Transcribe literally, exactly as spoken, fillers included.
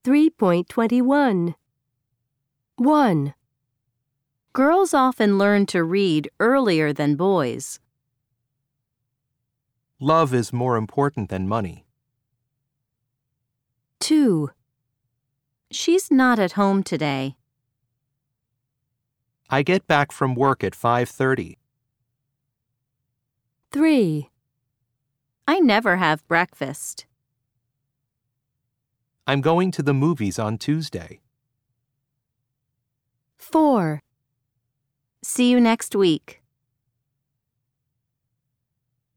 three point two one. one. Girls often learn to read earlier than boys. Love is more important than money. two. She's not at home today. I get back from work at five thirty. three. I never have breakfast. I'm going to the movies on Tuesday. four. See you next week.